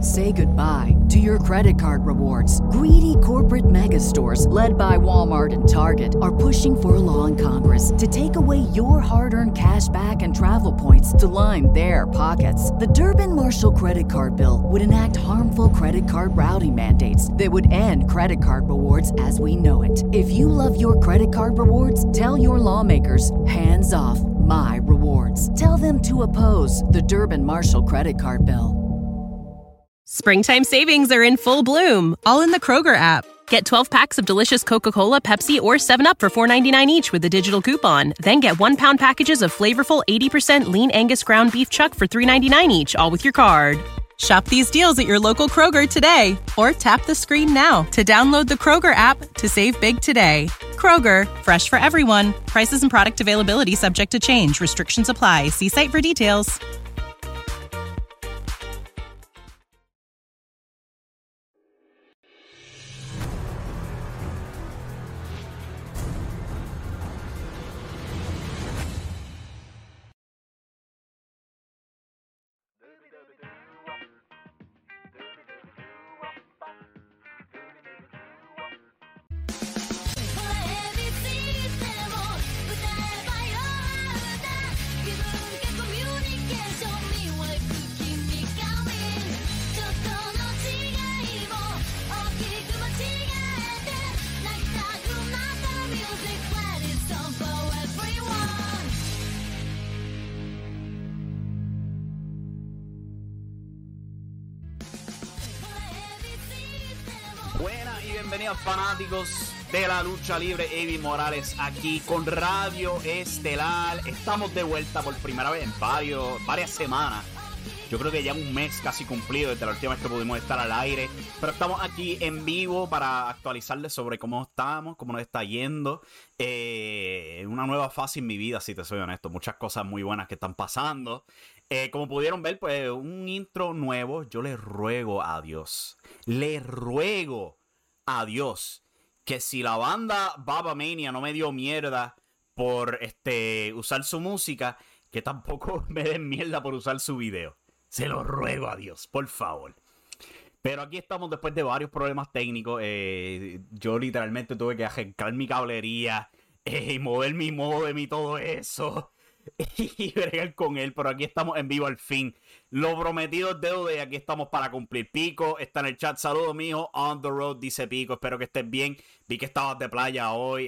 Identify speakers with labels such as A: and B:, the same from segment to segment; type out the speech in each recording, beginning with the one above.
A: Say goodbye to your credit card rewards. Greedy corporate mega stores, led by Walmart and Target, are pushing for a law in Congress to take away your hard-earned cash back and travel points to line their pockets. The Durbin-Marshall credit card bill would enact harmful credit card routing mandates that would end credit card rewards as we know it. If you love your credit card rewards, tell your lawmakers, hands off my rewards. Tell them to oppose the Durbin-Marshall credit card bill.
B: Springtime savings are in full bloom, all in the Kroger app. Get 12 packs of delicious Coca-Cola, Pepsi, or 7-Up for $4.99 each with a digital coupon. Then get 1-pound packages of flavorful 80% lean Angus ground beef chuck for $3.99 each, all with your card. Shop these deals at your local Kroger today, or tap the screen now to download the Kroger app to save big today. Kroger, fresh for everyone. Prices and product availability subject to change. Restrictions apply. See site for details.
C: Buenas y bienvenidos fanáticos de la lucha libre. Eddie Morales aquí con Radio Estelar. Estamos de vuelta por primera vez en varias semanas. Yo creo que ya un mes casi cumplido desde la última vez que pudimos estar al aire. Pero estamos aquí en vivo para actualizarles sobre cómo estamos, cómo nos está yendo. Una nueva fase en mi vida, si te soy honesto. Muchas cosas muy buenas que están pasando. Como pudieron ver, pues un intro nuevo. Yo le ruego a Dios que si la banda Baba Mania no me dio mierda por usar su música, que tampoco me den mierda por usar su video. Se lo ruego a Dios, por favor. Pero aquí estamos después de varios problemas técnicos. Yo literalmente tuve que arrancar mi cablería y mover mi modem y todo eso. Y bregar con él, pero aquí estamos en vivo al fin. Lo prometido es deuda y aquí estamos para cumplir. Pico está en el chat. Saludos, mijo. On the road, dice Pico. Espero que estés bien. Vi que estabas de playa hoy.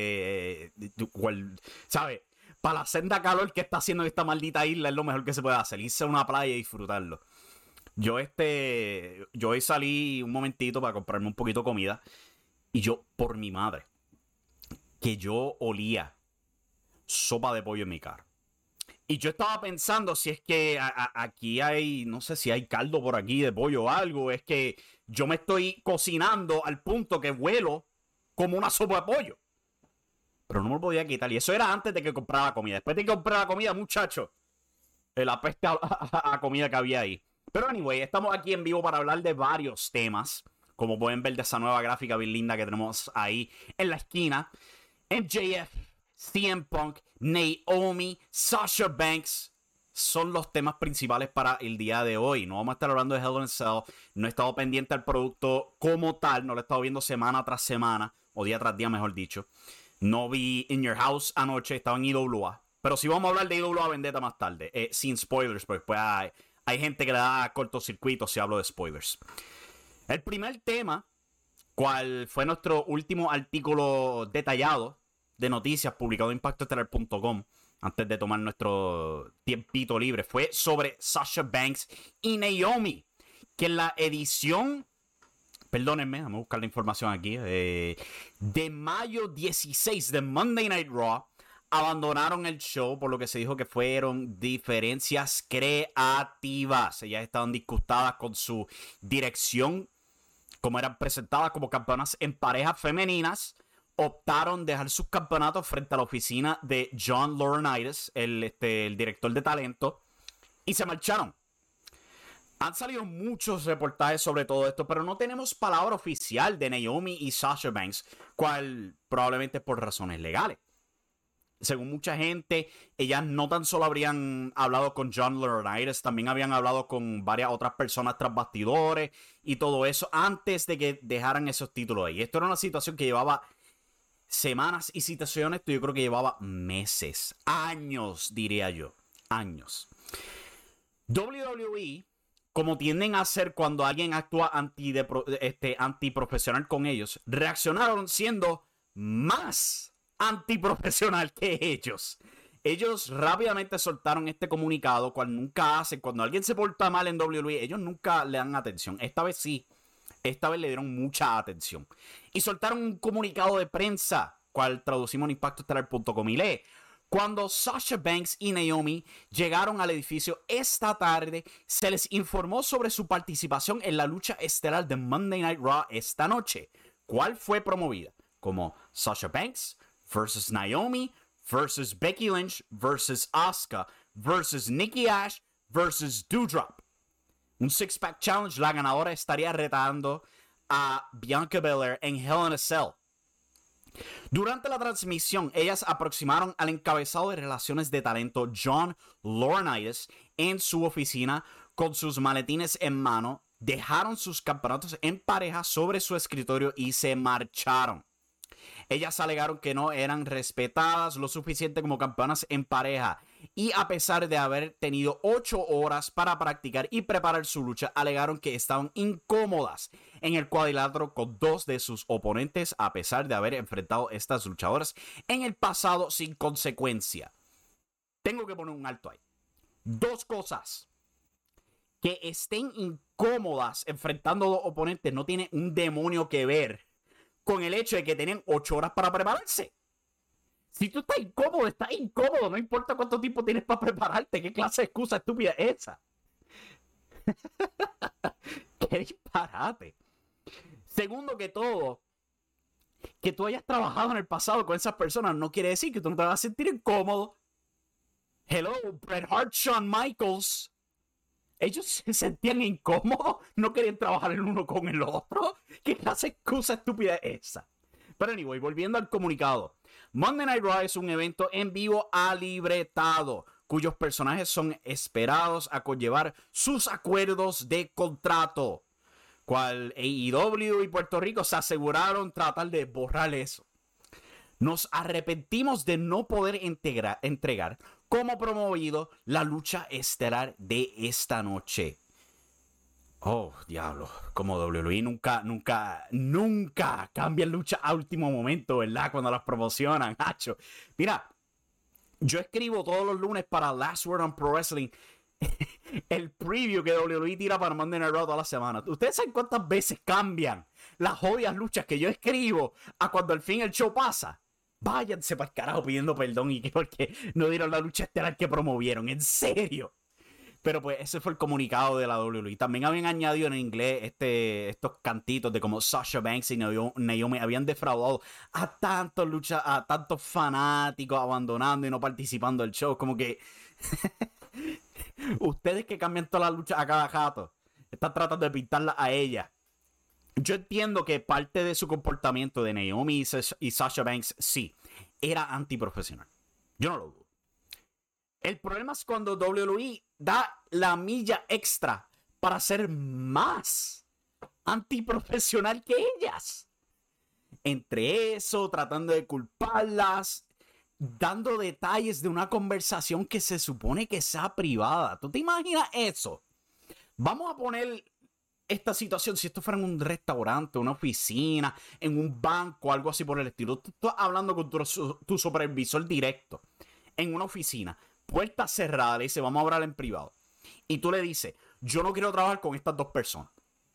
C: ¿Sabes? Para la senda calor que está haciendo en esta maldita isla es lo mejor que se puede hacer. Irse a una playa y disfrutarlo. Yo hoy salí un momentito para comprarme un poquito de comida. Y yo, por mi madre, que yo olía sopa de pollo en mi cara. Y yo estaba pensando si es que aquí hay, no sé si hay caldo por aquí de pollo o algo. Es que yo me estoy cocinando al punto que huelo como una sopa de pollo. Pero no me lo podía quitar. Y eso era antes de que comprara la comida. Después de que comprara la comida, muchacho, la peste a comida que había ahí. Pero anyway, estamos aquí en vivo para hablar de varios temas. Como pueden ver de esa nueva gráfica bien linda que tenemos ahí en la esquina. MJF, CM Punk, Naomi, Sasha Banks son los temas principales para el día de hoy. No vamos a estar hablando de Hell in a Cell. No he estado pendiente al producto como tal. No lo he estado viendo semana tras semana. O día tras día, mejor dicho. No vi In Your House anoche. Estaba en IWA. Pero sí vamos a hablar de IWA Vendetta más tarde. Sin spoilers. Porque después hay gente que le da cortocircuito si hablo de spoilers. El primer tema, cual fue nuestro último artículo detallado de noticias publicado en impactoestelar.com antes de tomar nuestro tiempito libre, fue sobre Sasha Banks y Naomi, que en la edición, perdónenme, vamos a buscar la información aquí, de mayo 16 de Monday Night Raw, abandonaron el show por lo que se dijo que fueron diferencias creativas. Ellas estaban disgustadas con su dirección, como eran presentadas como campeonas en parejas femeninas. Optaron dejar sus campeonatos frente a la oficina de John Laurinaitis, el director de talento, y se marcharon. Han salido muchos reportajes sobre todo esto, pero no tenemos palabra oficial de Naomi y Sasha Banks, cual probablemente por razones legales. según mucha gente, ellas no tan solo habrían hablado con John Laurinaitis, también habían hablado con varias otras personas tras bastidores y todo eso antes de que dejaran esos títulos ahí. Esto era una situación que llevaba semanas y situaciones, yo creo que llevaba meses, años, diría yo, años. WWE, como tienden a hacer cuando alguien actúa antiprofesional con ellos, reaccionaron siendo más antiprofesional que ellos. Ellos rápidamente soltaron este comunicado, cual nunca hacen. Cuando alguien se porta mal en WWE, ellos nunca le dan atención. Esta vez sí. Esta vez le dieron mucha atención. Y soltaron un comunicado de prensa, cual traducimos en impactoestelar.com y lee: cuando Sasha Banks y Naomi llegaron al edificio esta tarde, se les informó sobre su participación en la lucha estelar de Monday Night Raw esta noche, cual fue promovida como Sasha Banks versus Naomi versus Becky Lynch versus Asuka versus Nikki Ash versus Doudrop. Un six-pack challenge. La ganadora estaría retando a Bianca Belair en Hell in a Cell. Durante la transmisión, ellas aproximaron al encabezado de relaciones de talento John Laurinaitis en su oficina con sus maletines en mano, dejaron sus campeonatos en pareja sobre su escritorio y se marcharon. Ellas alegaron que no eran respetadas lo suficiente como campeonas en pareja y, a pesar de haber tenido 8 horas para practicar y preparar su lucha, alegaron que estaban incómodas en el cuadrilátero con 2 de sus oponentes, a pesar de haber enfrentado a estas luchadoras en el pasado sin consecuencia. Tengo que poner un alto ahí. 2 cosas. Que estén incómodas enfrentando a 2 oponentes no tiene un demonio que ver con el hecho de que tienen 8 horas para prepararse. Si tú estás incómodo, no importa cuánto tiempo tienes para prepararte. ¿Qué clase de excusa estúpida es esa? ¡Qué disparate! Segundo que todo, que tú hayas trabajado en el pasado con esas personas no quiere decir que tú no te vas a sentir incómodo. Hello, Bret Hart, Shawn Michaels. Ellos se sentían incómodos, no querían trabajar el uno con el otro. ¿Qué clase de excusa estúpida es esa? Pero anyway, volviendo al comunicado. Monday Night Raw es un evento en vivo alibretado, cuyos personajes son esperados a conllevar sus acuerdos de contrato, cual AEW y Puerto Rico se aseguraron tratar de borrar eso. Nos arrepentimos de no poder entregar como promovido la lucha estelar de esta noche. Oh, diablo, como WWE nunca cambian lucha a último momento, ¿verdad? Cuando las promocionan, hacho. Mira, yo escribo todos los lunes para Last Word on Pro Wrestling el preview que WWE tira para Monday Night Raw toda la semana. ¿Ustedes saben cuántas veces cambian las jodidas luchas que yo escribo a cuando al fin el show pasa? Váyanse para el carajo pidiendo perdón y que porque no dieron la lucha estelar que promovieron, en serio. Pero pues ese fue el comunicado de la WWE. También habían añadido en inglés estos cantitos de como Sasha Banks y Naomi habían defraudado a tantos fanáticos abandonando y no participando del show. Como que ustedes que cambian todas las luchas a cada rato están tratando de pintarla a ella. Yo entiendo que parte de su comportamiento de Naomi y Sasha Banks sí era antiprofesional. Yo no lo dudo. El problema es cuando WWE da la milla extra para ser más antiprofesional que ellas. Entre eso, tratando de culparlas, dando detalles de una conversación que se supone que sea privada. ¿Tú te imaginas eso? Vamos a poner esta situación, si esto fuera en un restaurante, una oficina, en un banco, algo así por el estilo. Tú estás hablando con tu supervisor directo en una oficina. Puerta cerrada, le dice, vamos a hablar en privado. Y tú le dices, yo no quiero trabajar con estas 2 personas.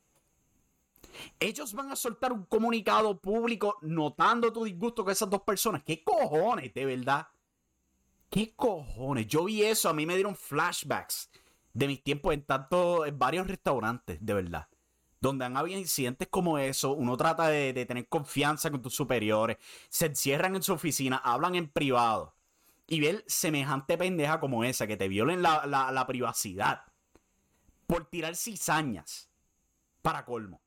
C: Ellos van a soltar un comunicado público notando tu disgusto con esas 2 personas. ¿Qué cojones, de verdad? ¿Qué cojones? Yo vi eso, a mí me dieron flashbacks de mis tiempos en varios restaurantes, de verdad. Donde han habido incidentes como eso, uno trata de tener confianza con tus superiores, se encierran en su oficina, hablan en privado. Y ver semejante pendeja como esa, que te violen la privacidad por tirar cizañas, para colmo.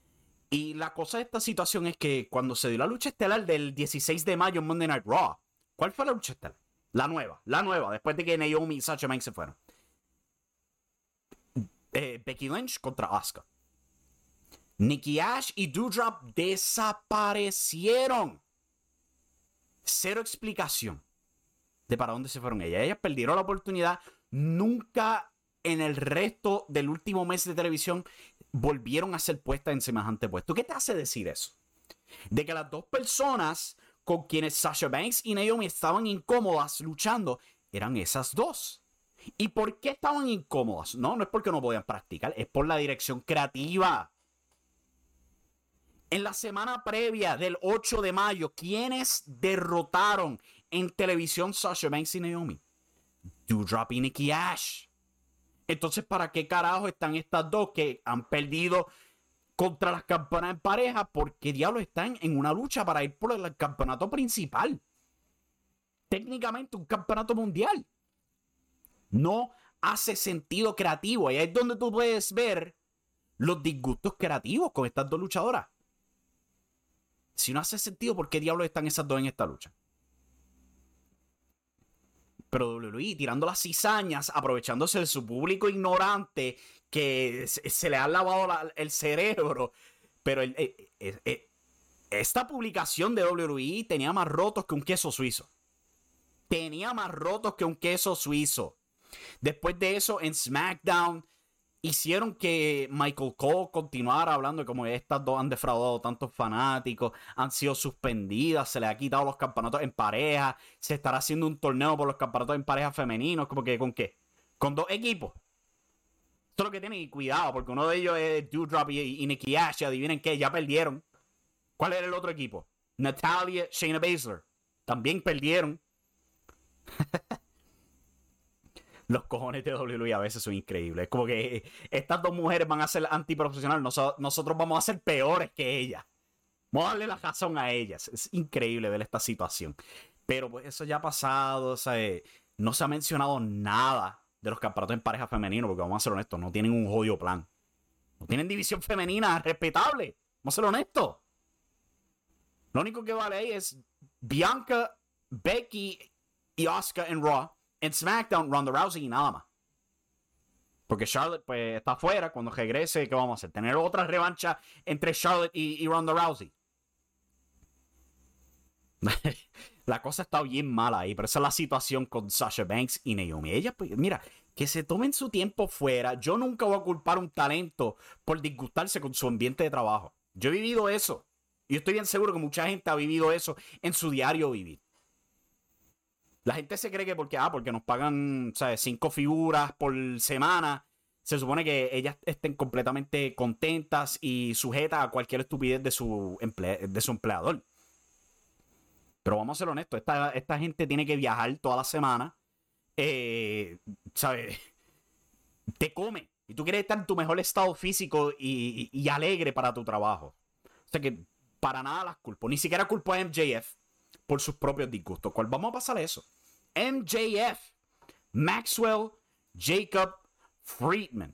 C: Y la cosa de esta situación es que cuando se dio la lucha estelar del 16 de mayo en Monday Night Raw, ¿Cuál fue la lucha estelar? La nueva, después de que Naomi y Sasha Banks se fueron. Becky Lynch contra Asuka. Nikki Ash y Doudrop desaparecieron. Cero explicación de para dónde se fueron ellas. Ellas perdieron la oportunidad. Nunca en el resto del último mes de televisión volvieron a ser puestas en semejante puesto. ¿Qué te hace decir eso? De que las dos personas con quienes Sasha Banks y Naomi estaban incómodas luchando eran esas dos. ¿Y por qué estaban incómodas? No es porque no podían practicar, es por la dirección creativa. En la semana previa del 8 de mayo, ¿quiénes derrotaron en televisión Sasha Banks y Naomi? Doudrop y Nikki Ash. Entonces, ¿para qué carajo están estas dos que han perdido contra las campeonas en pareja? ¿Por qué diablos están en una lucha para ir por el campeonato principal? Técnicamente un campeonato mundial. No hace sentido creativo. Y ahí es donde tú puedes ver los disgustos creativos con estas dos luchadoras. Si no hace sentido, ¿por qué diablos están esas dos en esta lucha? Pero WWE tirando las cizañas, aprovechándose de su público ignorante que se le ha lavado el cerebro. Pero esta publicación de WWE tenía más rotos que un queso suizo. Tenía más rotos que un queso suizo. Después de eso, en SmackDown, hicieron que Michael Cole continuara hablando de cómo estas dos han defraudado tantos fanáticos, han sido suspendidas, se les ha quitado los campeonatos en pareja, se estará haciendo un torneo por los campeonatos en pareja femeninos, como que ¿con qué? Con dos equipos. Esto es lo que tienen, y cuidado, porque uno de ellos es Doudrop y Nikki Ash, y adivinen qué, ya perdieron. ¿Cuál era el otro equipo? Natalya, Shayna Baszler. También perdieron. Los cojones de WWE a veces son increíbles. Es como que estas dos mujeres van a ser antiprofesionales. Nosotros vamos a ser peores que ellas. Vamos a darle la razón a ellas. Es increíble ver esta situación. Pero pues eso ya ha pasado. O sea, no se ha mencionado nada de los campeonatos en pareja femenino. Porque vamos a ser honestos, no tienen un jodido plan. No tienen división femenina respetable. Vamos a ser honestos. Lo único que vale ahí es Bianca, Becky y Asuka en Raw. En SmackDown, Ronda Rousey y nada más. Porque Charlotte pues está afuera. Cuando regrese, ¿qué vamos a hacer? ¿Tener otra revancha entre Charlotte y Ronda Rousey? La cosa está bien mala ahí. Pero esa es la situación con Sasha Banks y Naomi. Ella, pues, mira, que se tomen su tiempo fuera. Yo nunca voy a culpar a un talento por disgustarse con su ambiente de trabajo. Yo he vivido eso. Y yo estoy bien seguro que mucha gente ha vivido eso en su diario vivir. La gente se cree que porque nos pagan, ¿sabes? 5 figuras por semana, se supone que ellas estén completamente contentas y sujetas a cualquier estupidez de su empleador. Pero vamos a ser honestos, esta gente tiene que viajar toda la semana, ¿sabes? Te come. Y tú quieres estar en tu mejor estado físico y alegre para tu trabajo. O sea que para nada las culpo. Ni siquiera culpo a MJF por sus propios disgustos. ¿Cuál vamos a pasar eso? MJF, Maxwell Jacob Friedman,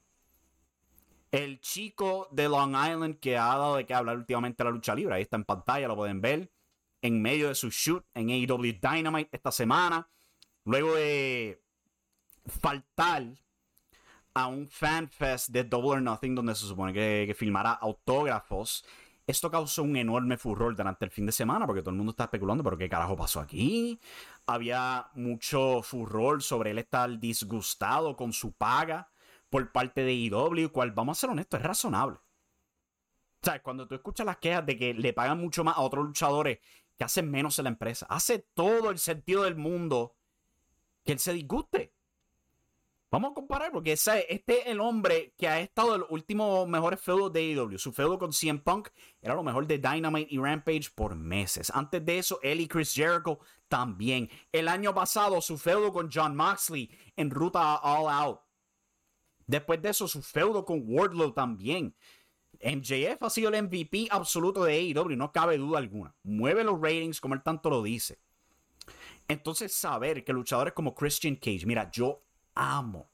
C: el chico de Long Island que ha dado de qué hablar últimamente la lucha libre. Ahí está en pantalla, lo pueden ver. En medio de su shoot en AEW Dynamite esta semana. Luego de faltar a un fanfest de Double or Nothing donde se supone que filmará autógrafos. Esto causó un enorme furor durante el fin de semana porque todo el mundo está especulando, ¿pero qué carajo pasó aquí? Había mucho furor sobre él estar disgustado con su paga por parte de AEW, cual, vamos a ser honestos, es razonable. O sea, cuando tú escuchas las quejas de que le pagan mucho más a otros luchadores que hacen menos en la empresa, hace todo el sentido del mundo que él se disguste. Vamos a comparar, porque este es el hombre que ha estado en los últimos mejores feudos de AEW. Su feudo con CM Punk era lo mejor de Dynamite y Rampage por meses. Antes de eso, él y Chris Jericho también. El año pasado, su feudo con Jon Moxley en ruta a All Out. Después de eso, su feudo con Wardlow también. MJF ha sido el MVP absoluto de AEW, no cabe duda alguna. Mueve los ratings como él tanto lo dice. Entonces, saber que luchadores como Christian Cage, mira, yo amo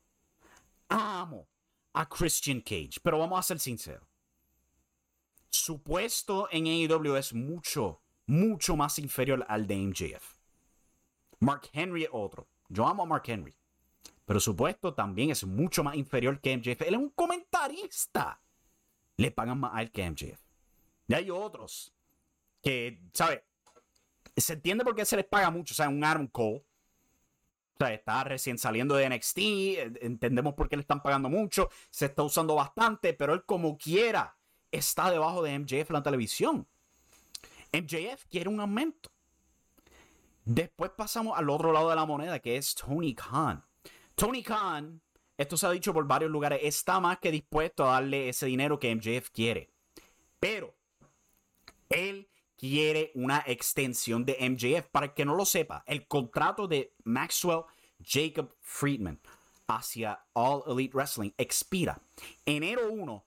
C: a Christian Cage, pero vamos a ser sinceros. Su puesto en AEW es mucho más inferior al de MJF. Mark Henry es otro. Yo amo a Mark Henry. Pero su puesto también es mucho más inferior que MJF. Él es un comentarista. Le pagan más a él que a MJF. Y hay otros que, ¿sabes? Se entiende por qué se les paga mucho. O sea, un Adam Cole. O sea, está recién saliendo de NXT. Entendemos por qué le están pagando mucho. Se está usando bastante. Pero él, como quiera, está debajo de MJF en la televisión. MJF quiere un aumento. Después pasamos al otro lado de la moneda, que es Tony Khan. Tony Khan, esto se ha dicho por varios lugares, está más que dispuesto a darle ese dinero que MJF quiere. Pero él quiere una extensión de MJF. Para el que no lo sepa, el contrato de Maxwell Jacob Friedman hacia All Elite Wrestling expira enero 1,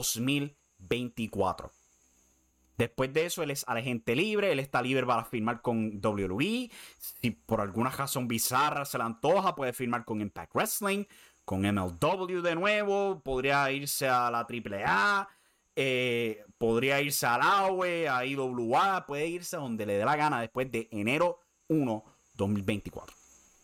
C: 2024. Después de eso, él es agente libre. Él está libre para firmar con WWE. Si por alguna razón bizarra se le antoja, puede firmar con Impact Wrestling, con MLW de nuevo. Podría irse a la AAA. Podría irse a la AWE, a IWA. Puede irse a donde le dé la gana después de enero 1, 2024.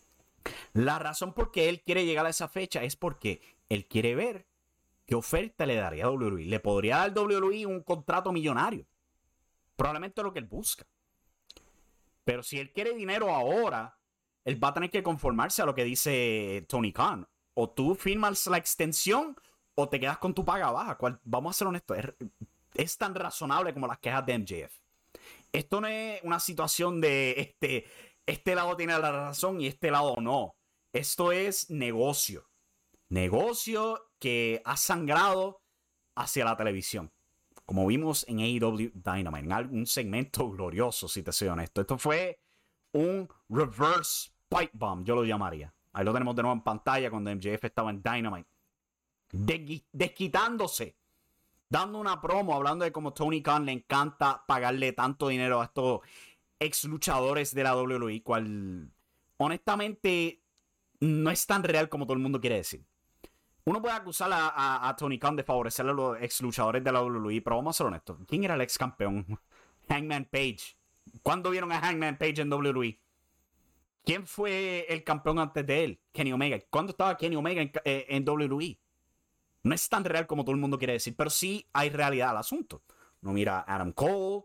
C: La razón por qué él quiere llegar a esa fecha es porque él quiere ver qué oferta le daría a WWE. Le podría dar WWE un contrato millonario. Probablemente es lo que él busca. Pero si él quiere dinero ahora, él va a tener que conformarse a lo que dice Tony Khan. O tú firmas la extensión o te quedas con tu paga baja. Vamos a ser honestos. Es tan razonable como las quejas de MJF. Esto no es una situación de este lado tiene la razón y este lado no. Esto es negocio. Negocio que ha sangrado hacia la televisión. Como vimos en AEW Dynamite, en algún segmento glorioso, si te soy honesto. Esto fue un reverse pipe bomb, yo lo llamaría. Ahí lo tenemos de nuevo en pantalla cuando MJF estaba en Dynamite. Desquitándose, dando una promo, hablando de cómo Tony Khan le encanta pagarle tanto dinero a estos ex luchadores de la WWE, cual honestamente no es tan real como todo el mundo quiere decir. Uno puede acusar a Tony Khan de favorecerle a los ex luchadores de la WWE, pero vamos a ser honestos. ¿Quién era el ex campeón? Hangman Page. ¿Cuándo vieron a Hangman Page en WWE? ¿Quién fue el campeón antes de él? Kenny Omega. ¿Cuándo estaba Kenny Omega en WWE? No es tan real como todo el mundo quiere decir, pero sí hay realidad al asunto. Uno mira a Adam Cole,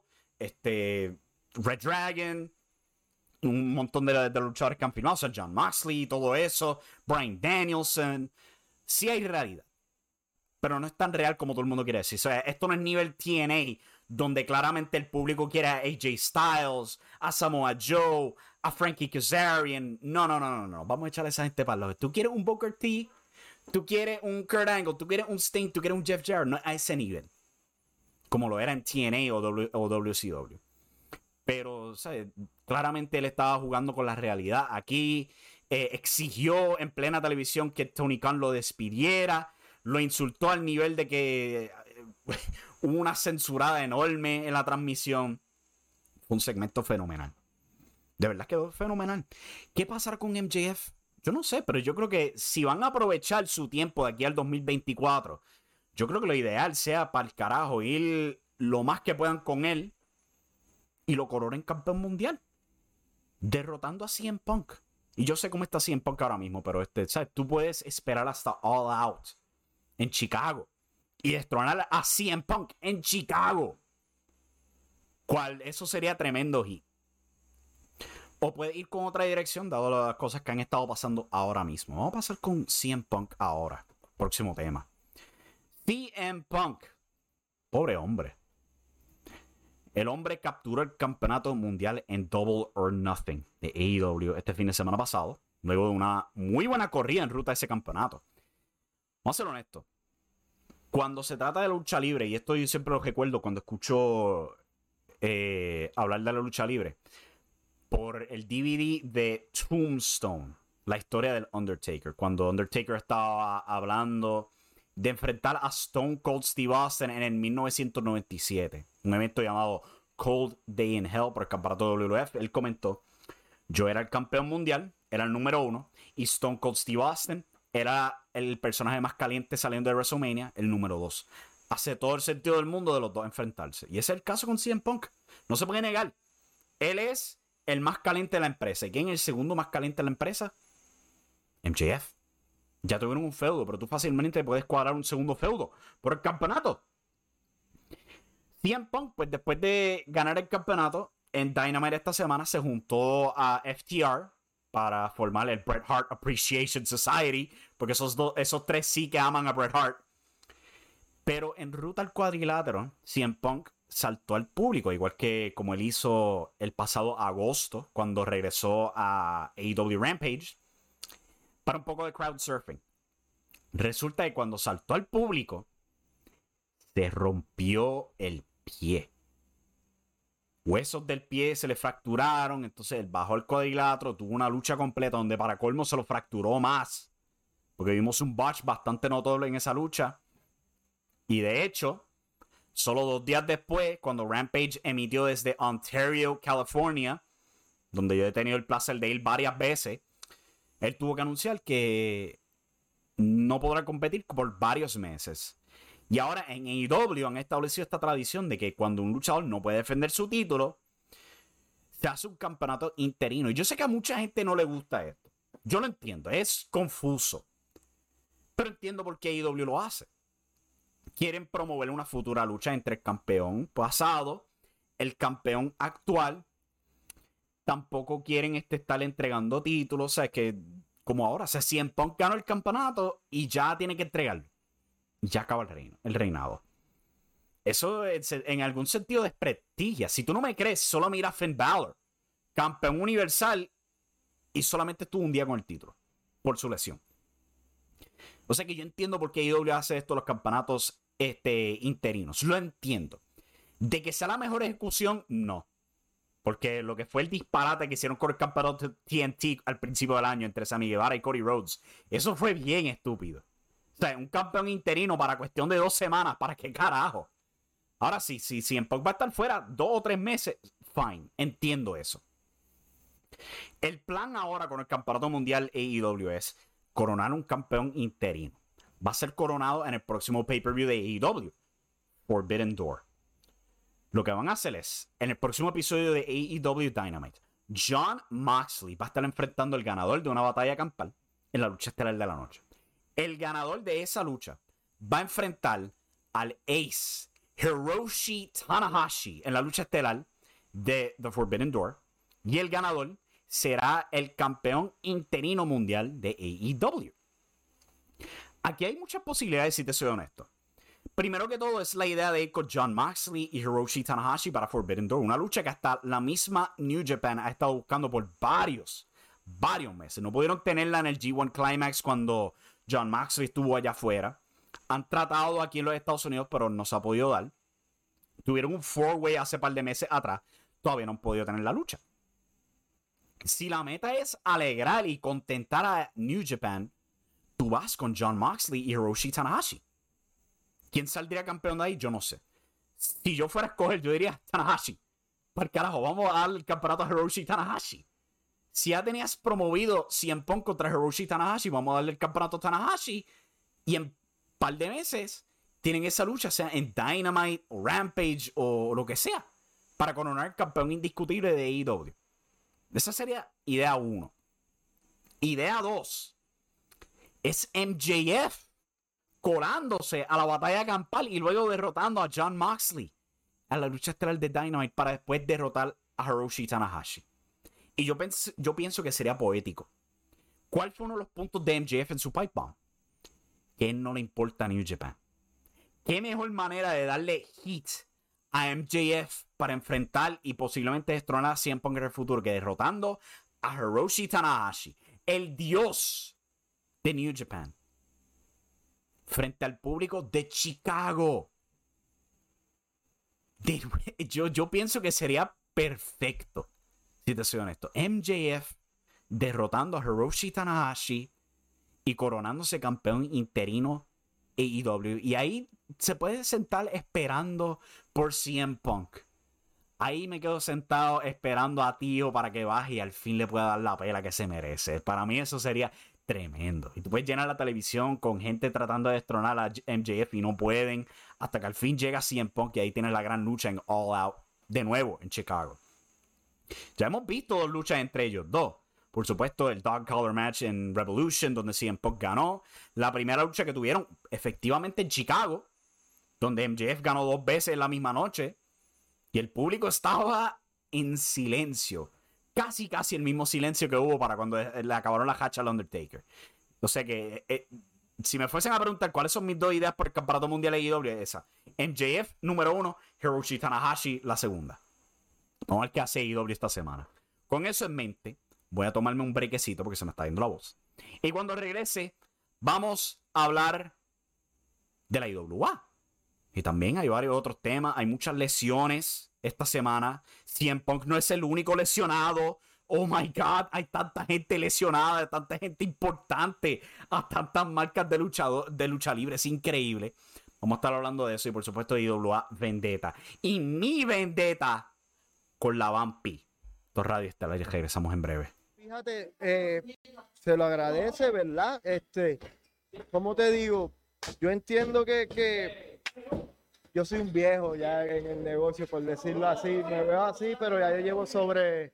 C: Red Dragon, un montón de luchadores que han firmado, o sea, Jon Moxley, todo eso, Bryan Danielson. Sí hay realidad, pero no es tan real como todo el mundo quiere decir. O sea, esto no es nivel TNA, donde claramente el público quiere a AJ Styles, a Samoa Joe, a Frankie Kazarian. No. Vamos a echarle a esa gente para los. ¿Tú quieres un Booker T? ¿Tú quieres un Kurt Angle? ¿Tú quieres un Sting? ¿Tú quieres un Jeff Jarrett? No a ese nivel, como lo era en TNA o WCW. Pero, ¿sabes? Claramente él estaba jugando con la realidad. Aquí exigió en plena televisión que Tony Khan lo despidiera. Lo insultó al nivel de que hubo una censurada enorme en la transmisión. Fue un segmento fenomenal. De verdad quedó fenomenal. ¿Qué pasará con MJF? Yo no sé, pero yo creo que si van a aprovechar su tiempo de aquí al 2024, yo creo que lo ideal sea para el carajo ir lo más que puedan con él y lo coronen campeón mundial, derrotando a CM Punk. Y yo sé cómo está CM Punk ahora mismo, pero ¿sabes? Tú puedes esperar hasta All Out en Chicago y destronar a CM Punk en Chicago. Eso sería tremendo hit. O puede ir con otra dirección, dado las cosas que han estado pasando ahora mismo. Vamos a pasar con CM Punk ahora. Próximo tema. CM Punk. Pobre hombre. El hombre capturó el campeonato mundial en Double or Nothing de AEW este fin de semana pasado, luego de una muy buena corrida en ruta a ese campeonato. Vamos a ser honestos. Cuando se trata de la lucha libre, y esto yo siempre lo recuerdo cuando escucho hablar de la lucha libre, por el DVD de Tombstone, la historia del Undertaker, cuando Undertaker estaba hablando de enfrentar a Stone Cold Steve Austin en el 1997, un evento llamado Cold Day in Hell por el campeonato de WWF. Él comentó: yo era el campeón mundial, era el número 1, y Stone Cold Steve Austin era el personaje más caliente saliendo de WrestleMania, el número 2. Hace todo el sentido del mundo de los dos enfrentarse. Y ese es el caso con CM Punk. No se puede negar. Él es el más caliente de la empresa. ¿Y quién es el segundo más caliente de la empresa? MJF. Ya tuvieron un feudo, pero tú fácilmente puedes cuadrar un segundo feudo por el campeonato. CM Punk, pues después de ganar el campeonato en Dynamite esta semana, se juntó a FTR para formar el Bret Hart Appreciation Society, porque esos tres sí que aman a Bret Hart. Pero en ruta al cuadrilátero, CM Punk saltó al público, igual que como él hizo el pasado agosto, cuando regresó a AEW Rampage, para un poco de crowd surfing. Resulta que cuando saltó al público, se rompió el pie. Huesos del pie se le fracturaron, entonces él bajó el cuadrilátero, tuvo una lucha completa donde para colmo se lo fracturó más, porque vimos un botch bastante notable en esa lucha. Y de hecho, solo 2 días después, cuando Rampage emitió desde Ontario, California, donde yo he tenido el placer de ir varias veces, él tuvo que anunciar que no podrá competir por varios meses. Y ahora en AEW han establecido esta tradición de que cuando un luchador no puede defender su título, se hace un campeonato interino. Y yo sé que a mucha gente no le gusta esto. Yo lo entiendo, es confuso. Pero entiendo por qué AEW lo hace. Quieren promover una futura lucha entre el campeón pasado, el campeón actual. Tampoco quieren estar entregando títulos. O sea, que como ahora, se CM Punk ganó el campeonato y ya tiene que entregarlo. Ya acaba el reinado. Eso en algún sentido desprestigia. Si tú no me crees, solo mira a Finn Balor, campeón universal, y solamente estuvo un día con el título por su lesión. O sea que yo entiendo por qué AEW hace esto los campeonatos interinos. Lo entiendo. De que sea la mejor ejecución, no. Porque lo que fue el disparate que hicieron con el campeonato TNT al principio del año entre Sammy Guevara y Cody Rhodes, eso fue bien estúpido. O sea, un campeón interino para cuestión de 2 semanas, ¿para qué carajo? Ahora sí, si en Punk va a estar fuera 2 o 3 meses, fine, entiendo eso. El plan ahora con el campeonato mundial AEW es coronar un campeón interino. Va a ser coronado en el próximo pay-per-view de AEW, Forbidden Door. Lo que van a hacer es, en el próximo episodio de AEW Dynamite, Jon Moxley va a estar enfrentando al ganador de una batalla campal en la lucha estelar de la noche. El ganador de esa lucha va a enfrentar al Ace Hiroshi Tanahashi en la lucha estelar de The Forbidden Door. Y el ganador será el campeón interino mundial de AEW. Aquí hay muchas posibilidades, si te soy honesto. Primero que todo es la idea de ir con Jon Moxley y Hiroshi Tanahashi para Forbidden Door. Una lucha que hasta la misma New Japan ha estado buscando por varios meses. No pudieron tenerla en el G1 Climax cuando Jon Moxley estuvo allá afuera. Han tratado aquí en los Estados Unidos, pero no se ha podido dar. Tuvieron un 4-way hace par de meses atrás. Todavía no han podido tener la lucha. Si la meta es alegrar y contentar a New Japan, tú vas con Jon Moxley y Hiroshi Tanahashi. ¿Quién saldría campeón de ahí? Yo no sé. Si yo fuera a escoger, yo diría Tanahashi. Por carajo, vamos a darle el campeonato a Hiroshi Tanahashi. Si ya tenías promovido CM Punk contra Hiroshi Tanahashi, vamos a darle el campeonato a Tanahashi. Y en un par de meses tienen esa lucha, sea en Dynamite o Rampage o lo que sea, para coronar el campeón indiscutible de AEW. Esa sería idea 1. Idea 2 es MJF colándose a la batalla campal y luego derrotando a Jon Moxley a la lucha estelar de Dynamite para después derrotar a Hiroshi Tanahashi. Y yo pienso que sería poético. ¿Cuál fue uno de los puntos de MJF en su pipe bomb? Que no le importa a New Japan. ¿Qué mejor manera de darle hit a MJF para enfrentar y posiblemente destronar a CM Punk en el futuro que derrotando a Hiroshi Tanahashi, el dios de New Japan, frente al público de Chicago? Yo pienso que sería perfecto, si te soy honesto. MJF derrotando a Hiroshi Tanahashi y coronándose campeón interino AEW. Y ahí se puede sentar esperando por CM Punk. Ahí me quedo sentado esperando a Tío para que baje y al fin le pueda dar la pela que se merece. Para mí eso sería tremendo. Y tú puedes llenar la televisión con gente tratando de destronar a MJF y no pueden. Hasta que al fin llega CM Punk y ahí tienes la gran lucha en All Out. De nuevo en Chicago. Ya hemos visto dos luchas entre ellos dos. Por supuesto, el Dog Collar Match en Revolution, donde CM Punk ganó. La primera lucha que tuvieron efectivamente en Chicago, donde MJF ganó 2 veces en la misma noche. Y el público estaba en silencio. Casi el mismo silencio que hubo para cuando le acabaron la hacha al Undertaker. O sea que, si me fuesen a preguntar cuáles son mis 2 ideas por el campeonato mundial de IW, esa. MJF, número 1. Hiroshi Tanahashi, la segunda. Vamos a ver qué hace IW esta semana. Con eso en mente, voy a tomarme un brequecito porque se me está yendo la voz. Y cuando regrese, vamos a hablar de la IWA. Y también hay varios otros temas. Hay muchas lesiones esta semana. CM Punk no es el único lesionado. Oh my God, hay tanta gente lesionada, tanta gente importante, a tantas marcas de lucha libre. Es increíble. Vamos a estar hablando de eso y por supuesto de IWA Vendetta. Y mi vendetta con la Vampi. Esto es Radio Estelar y regresamos en breve.
D: Fíjate, se lo agradece, ¿verdad? ¿Cómo te digo? Yo entiendo que yo soy un viejo ya en el negocio, por decirlo así. Me veo así, pero ya yo llevo sobre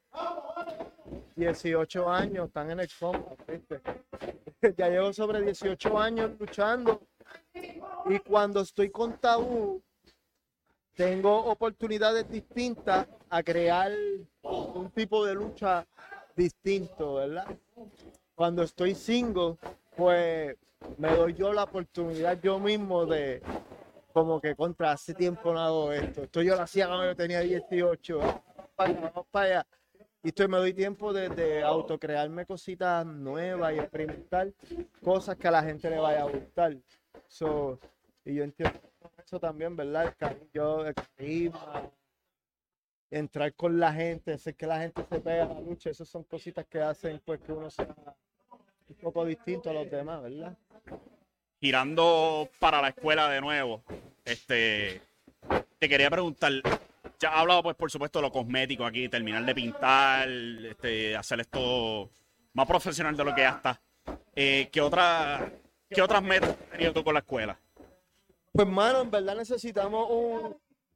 D: 18 años, están en el combo, ¿viste? Ya llevo sobre 18 años luchando. Y cuando estoy con Tabú, tengo oportunidades distintas a crear un tipo de lucha distinto, ¿verdad? Cuando estoy single, pues me doy yo la oportunidad yo mismo de, como que contra hace tiempo no hago esto. Esto yo lo hacía cuando yo tenía 18. Vamos para allá. Y me doy tiempo de autocrearme cositas nuevas y experimentar cosas que a la gente le vaya a gustar. Y yo entiendo eso también, ¿verdad? El carisma, entrar con la gente, hacer que la gente se pegue a la lucha, esas son cositas que hacen pues que uno sea un poco distinto a los demás, ¿verdad?
C: Girando para la escuela de nuevo, te quería preguntar, ya has hablado pues por supuesto de lo cosmético aquí, terminar de pintar, hacer esto más profesional de lo que ya está. ¿Qué otras metas has tenido tú con la escuela?
D: Pues mano, en verdad necesitamos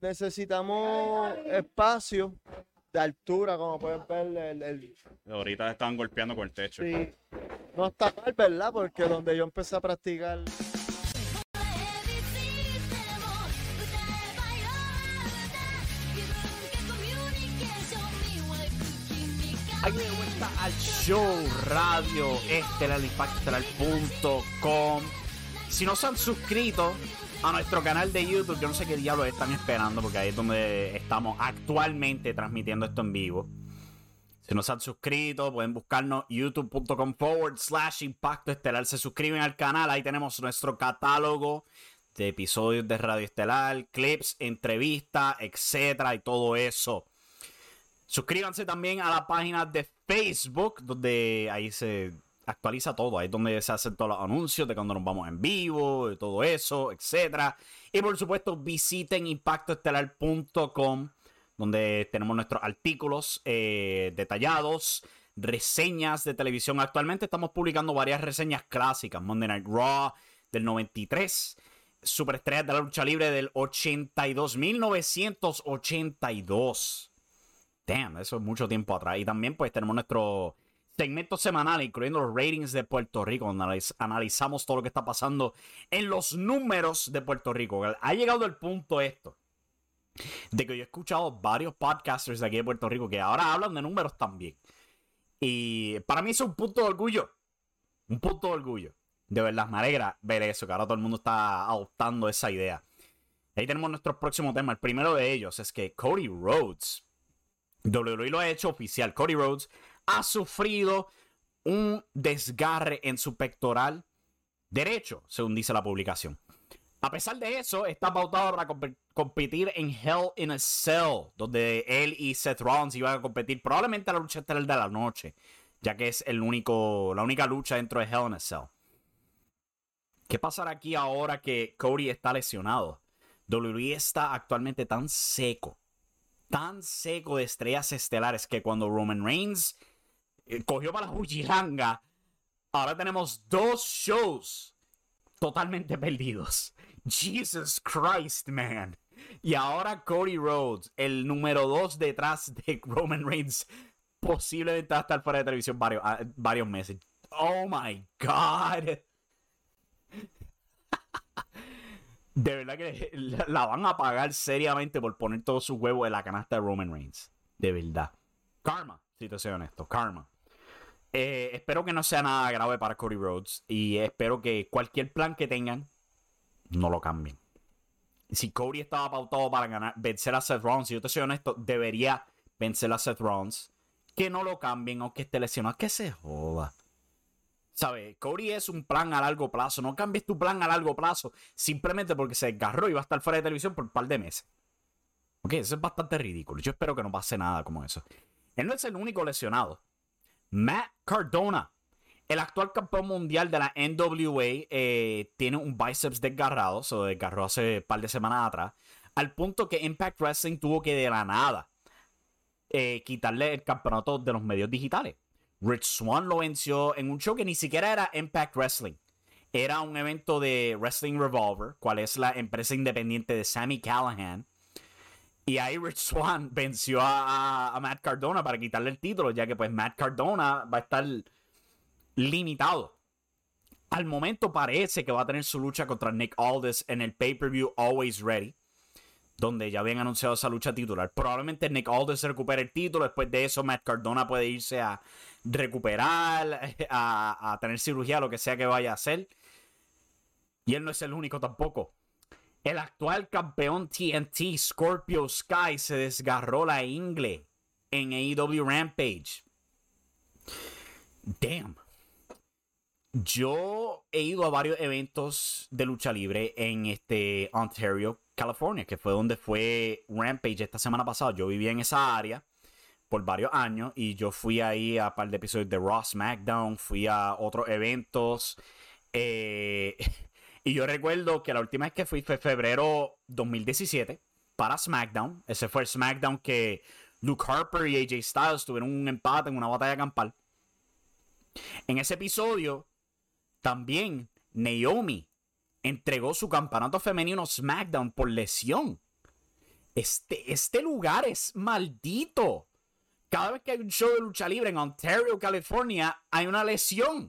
D: espacio de altura, como pueden ver.
C: Ahorita estaban golpeando con el techo.
D: Sí, no está mal, ¿verdad? Porque donde yo empecé a practicar.
C: Aquí de vuelta al show Radio Estelar, impactoestelar.com. Si no se han suscrito a nuestro canal de YouTube, yo no sé qué diablos están esperando, porque ahí es donde estamos actualmente transmitiendo esto en vivo. Si no se han suscrito, pueden buscarnos youtube.com/Impacto Estelar. Se suscriben al canal, ahí tenemos nuestro catálogo de episodios de Radio Estelar, clips, entrevistas, etcétera, y todo eso. Suscríbanse también a la página de Facebook, donde ahí se actualiza todo. Ahí es donde se hacen todos los anuncios de cuando nos vamos en vivo, de todo eso, etcétera. Y por supuesto, visiten impactoestelar.com, donde tenemos nuestros artículos detallados, reseñas de televisión. Actualmente estamos publicando varias reseñas clásicas. Monday Night Raw del 93, Superestrellas de la Lucha Libre del 82, 1982. Damn, eso es mucho tiempo atrás. Y también pues tenemos nuestro segmento semanal, incluyendo los ratings de Puerto Rico, donde analizamos todo lo que está pasando en los números de Puerto Rico. Ha llegado el punto esto, de que yo he escuchado varios podcasters de aquí de Puerto Rico que ahora hablan de números también. Y para mí es un punto de orgullo. Un punto de orgullo. De verdad, me alegra ver eso, que ahora todo el mundo está adoptando esa idea. Ahí tenemos nuestro próximo tema. El primero de ellos es que Cody Rhodes, WWE lo ha hecho oficial, Cody Rhodes ha sufrido un desgarre en su pectoral derecho, según dice la publicación. A pesar de eso, está pautado para competir en Hell in a Cell, donde él y Seth Rollins iban a competir probablemente a la lucha estelar de la noche, ya que es la única lucha dentro de Hell in a Cell. ¿Qué pasará aquí ahora que Cody está lesionado? WWE está actualmente tan seco de estrellas estelares, que cuando Roman Reigns cogió para la Bujiranga, ahora tenemos 2 shows totalmente perdidos. Jesus Christ, man. Y ahora Cody Rhodes, el número 2 detrás de Roman Reigns, posiblemente va a estar fuera de televisión varios meses. Oh my God. De verdad que la van a pagar seriamente por poner todos sus huevos en la canasta de Roman Reigns. De verdad. Karma, si te soy honesto. Karma. Espero que no sea nada grave para Cody Rhodes. Y espero que cualquier plan que tengan no lo cambien. Si Cody estaba pautado para vencer a Seth Rollins, si yo te soy honesto, debería vencer a Seth Rollins. Que no lo cambien, aunque esté lesionado. Que se joda. ¿Sabes? Cody es un plan a largo plazo. No cambies tu plan a largo plazo simplemente porque se desgarró y va a estar fuera de televisión por un par de meses. Ok, eso es bastante ridículo. Yo espero que no pase nada como eso. Él no es el único lesionado. Matt Cardona, el actual campeón mundial de la NWA, tiene un bíceps desgarrado. Se lo desgarró hace un par de semanas atrás. Al punto que Impact Wrestling tuvo que de la nada quitarle el campeonato de los medios digitales. Rich Swann lo venció en un show que ni siquiera era Impact Wrestling. Era un evento de Wrestling Revolver, cual es la empresa independiente de Sami Callihan. Y ahí Rich Swann venció a Matt Cardona para quitarle el título, ya que pues Matt Cardona va a estar limitado. Al momento parece que va a tener su lucha contra Nick Aldis en el pay-per-view Always Ready, donde ya habían anunciado esa lucha titular. Probablemente Nick Aldis recupere el título. Después de eso, Matt Cardona puede irse a recuperar, a tener cirugía, lo que sea que vaya a hacer. Y él no es el único tampoco. El actual campeón TNT, Scorpio Sky, se desgarró la ingle en AEW Rampage. Damn. Yo he ido a varios eventos de lucha libre en Ontario, California, que fue donde fue Rampage esta semana pasada. Yo vivía en esa área por varios años y yo fui ahí a un par de episodios de Raw, SmackDown, fui a otros eventos. Y yo recuerdo que la última vez que fui fue febrero 2017 para SmackDown. Ese fue el SmackDown que Luke Harper y AJ Styles tuvieron un empate en una batalla campal. En ese episodio también Naomi entregó su campeonato femenino SmackDown por lesión. Este lugar es maldito. Cada vez que hay un show de lucha libre en Ontario, California, hay una lesión.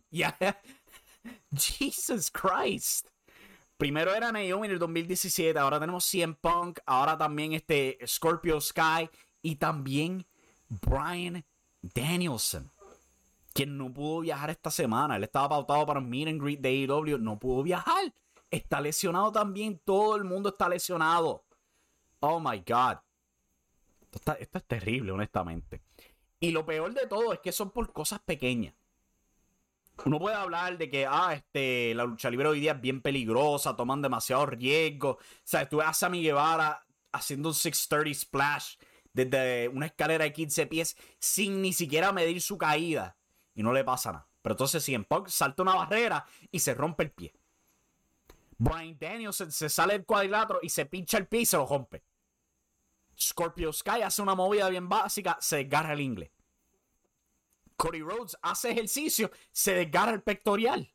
C: Jesus Christ. Primero era Naomi en el 2017, ahora tenemos CM Punk, ahora también Scorpio Sky y también Bryan Danielson, quien no pudo viajar esta semana. Él estaba pautado para un meet and greet de AEW, no pudo viajar. Está lesionado también, todo el mundo está lesionado. Oh my God. Esto es terrible, honestamente. Y lo peor de todo es que son por cosas pequeñas. Uno puede hablar de que la lucha libre hoy día es bien peligrosa, toman demasiados riesgos. O sea, tú ves a Sammy Guevara haciendo un 630 splash desde una escalera de 15 pies sin ni siquiera medir su caída y no le pasa nada. Pero entonces si en Punk salta una barrera y se rompe el pie. Bryan Danielson se sale del cuadrilátero y se pincha el pie y se lo rompe. Scorpio Sky hace una movida bien básica, se desgarra el ingle. Cody Rhodes hace ejercicio, se desgarra el pectoral.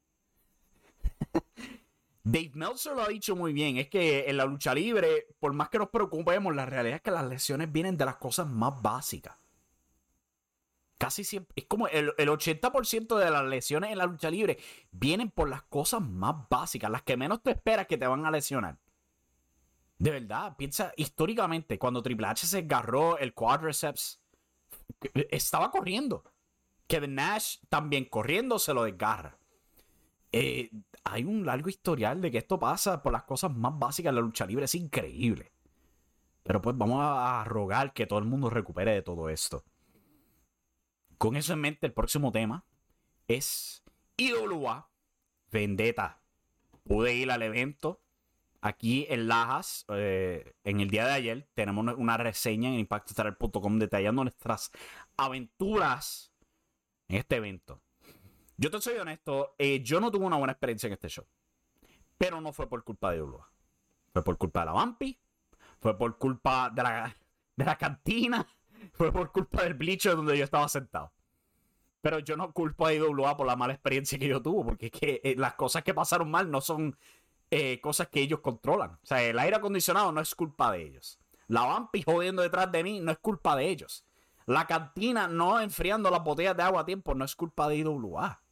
C: Dave Meltzer lo ha dicho muy bien. Es que en la lucha libre, por más que nos preocupemos, la realidad es que las lesiones vienen de las cosas más básicas. Casi siempre, es como el 80% de las lesiones en la lucha libre vienen por las cosas más básicas, las que menos te esperas que te van a lesionar. De verdad, piensa históricamente, cuando Triple H se desgarró el quadriceps, estaba corriendo. Kevin Nash también corriendo se lo desgarra. Hay un largo historial de que esto pasa por las cosas más básicas de la lucha libre. Es increíble. Pero pues vamos a rogar que todo el mundo recupere de todo esto. Con eso en mente, el próximo tema es IWA Vendetta. Pude ir al evento aquí en Lajas en el día de ayer. Tenemos una reseña en impactostar.com detallando nuestras aventuras en este evento. Yo te soy honesto, yo no tuve una buena experiencia en este show. Pero no fue por culpa de IWA. Fue por culpa de la Vampi. Fue por culpa de la cantina. Fue por culpa del bleacher donde yo estaba sentado. Pero yo no culpo a IWA por la mala experiencia que yo tuve. Porque es que las cosas que pasaron mal no son cosas que ellos controlan. O sea, el aire acondicionado no es culpa de ellos. La Vampi jodiendo detrás de mí no es culpa de ellos. La cantina no enfriando las botellas de agua a tiempo no es culpa de IWA.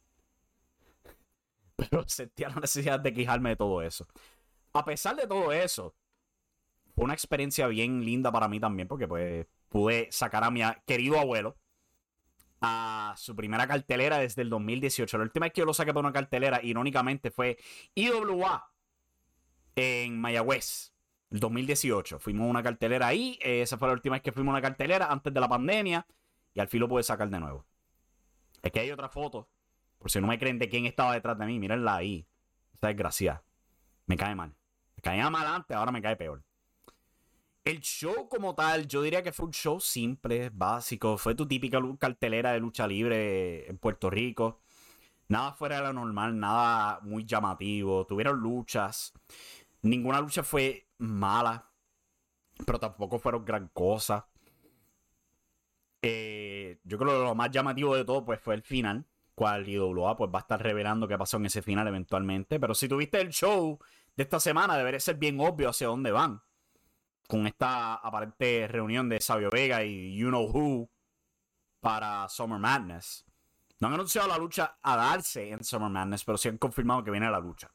C: Pero sentía la necesidad de quejarme de todo eso. A pesar de todo eso, fue una experiencia bien linda para mí también, porque pues pude sacar a mi querido abuelo a su primera cartelera desde el 2018. La última vez que yo lo saqué para una cartelera, irónicamente, fue IWA en Mayagüez, el 2018. Fuimos a una cartelera ahí. Esa fue la última vez que fuimos a una cartelera antes de la pandemia. Y al fin lo pude sacar de nuevo. Es que hay otra foto. Por si no me creen de quién estaba detrás de mí. Mírenla ahí. Esta desgracia. Me cae mal. Me caía mal antes, ahora me cae peor. El show como tal, yo diría que fue un show simple, básico. Fue tu típica cartelera de lucha libre en Puerto Rico. Nada fuera de lo normal, nada muy llamativo. Tuvieron luchas. Ninguna lucha fue mala, pero tampoco fueron gran cosa. Yo creo que lo más llamativo de todo pues fue el final, cual IWA pues va a estar revelando qué pasó en ese final eventualmente. Pero si tuviste el show de esta semana, debería ser bien obvio hacia dónde van. Con esta aparente reunión de Savio Vega y You Know Who para Summer Madness. No han anunciado la lucha a darse en Summer Madness, pero sí han confirmado que viene la lucha.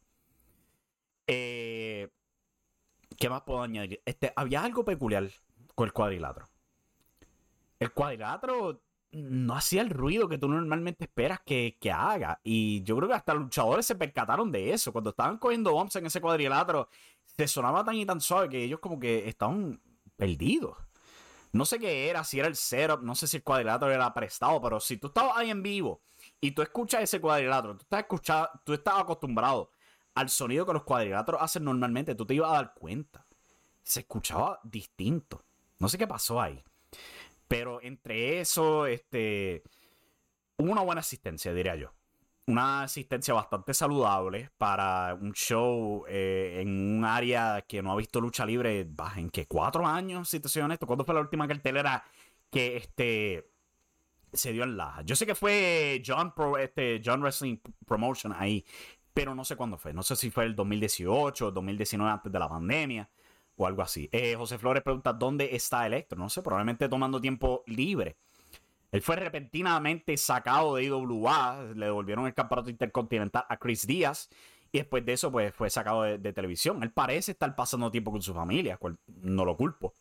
C: ¿Qué más puedo añadir? Había algo peculiar con el cuadrilátero. El cuadrilátero no hacía el ruido que tú normalmente esperas que haga. Y yo creo que hasta los luchadores se percataron de eso. Cuando estaban cogiendo bumps en ese cuadrilátero, se sonaba tan y tan suave que ellos como que estaban perdidos. No sé qué era, si era el setup, no sé si el cuadrilátero era prestado, pero si tú estabas ahí en vivo y tú escuchas ese cuadrilátero, tú estás acostumbrado al sonido que los cuadriláteros hacen normalmente, tú te ibas a dar cuenta. Se escuchaba distinto. No sé qué pasó ahí. Pero entre eso, hubo una buena asistencia, diría yo. Una asistencia bastante saludable para un show en un área que no ha visto lucha libre en que 4 años, si te soy honesto. ¿Cuándo fue la última cartelera que se dio en Laja? Yo sé que fue John Wrestling Promotion ahí, pero no sé cuándo fue. No sé si fue el 2018 o 2019 antes de la pandemia o algo así. José Flores pregunta, ¿dónde está Electro? No sé, probablemente tomando tiempo libre. Él fue repentinamente sacado de IWA, le devolvieron el campeonato intercontinental a Chris Díaz y después de eso pues fue sacado de televisión. Él parece estar pasando tiempo con su familia, cual no lo culpo.